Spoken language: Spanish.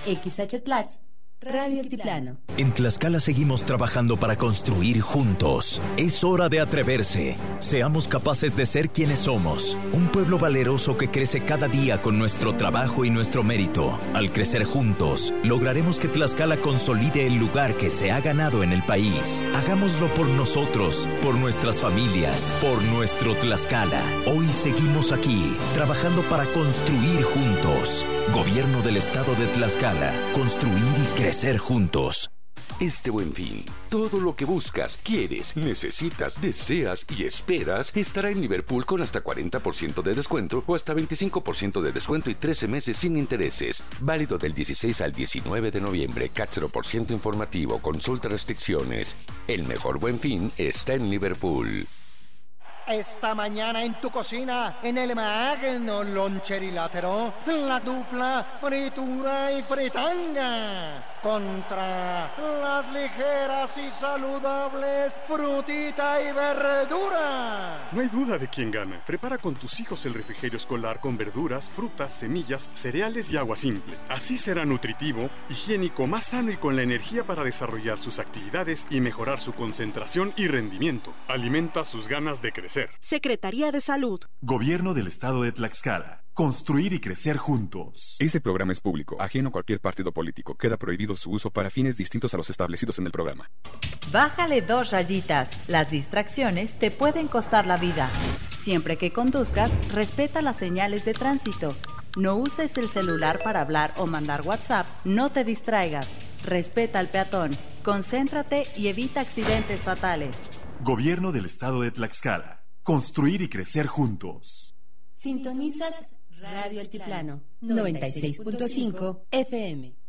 XH Radio Altiplano. En Tlaxcala seguimos trabajando para construir juntos. Es hora de atreverse. Seamos capaces de ser quienes somos. Un pueblo valeroso que crece cada día con nuestro trabajo y nuestro mérito. Al crecer juntos, lograremos que Tlaxcala consolide el lugar que se ha ganado en el país. Hagámoslo por nosotros, por nuestras familias, por nuestro Tlaxcala. Hoy seguimos aquí, trabajando para construir juntos. Gobierno del Estado de Tlaxcala. Construir y crecer juntos. Este Buen Fin, todo lo que buscas, quieres, necesitas, deseas y esperas estará en Liverpool con hasta 40% de descuento o hasta 25% de descuento y 13 meses sin intereses. Válido del 16 al 19 de noviembre. CAT 0% informativo. Consulta restricciones. El mejor Buen Fin está en Liverpool. Esta mañana en tu cocina, en el magno loncherilátero, la dupla fritura y fritanga contra las ligeras y saludables frutita y verdura. No hay duda de quién gana. Prepara con tus hijos el refrigerio escolar con verduras, frutas, semillas, cereales y agua simple. Así será nutritivo, higiénico, más sano y con la energía para desarrollar sus actividades y mejorar su concentración y rendimiento. Alimenta sus ganas de crecer. Secretaría de Salud. Gobierno del Estado de Tlaxcala. Construir y crecer juntos. Este programa es público, ajeno a cualquier partido político. Queda prohibido su uso para fines distintos a los establecidos en el programa. Bájale 2 rayitas. Las distracciones te pueden costar la vida. Siempre que conduzcas, respeta las señales de tránsito. No uses el celular para hablar o mandar WhatsApp. No te distraigas. Respeta al peatón. Concéntrate y evita accidentes fatales. Gobierno del Estado de Tlaxcala. Construir y crecer juntos. Sintonizas Radio Altiplano 96.5 FM.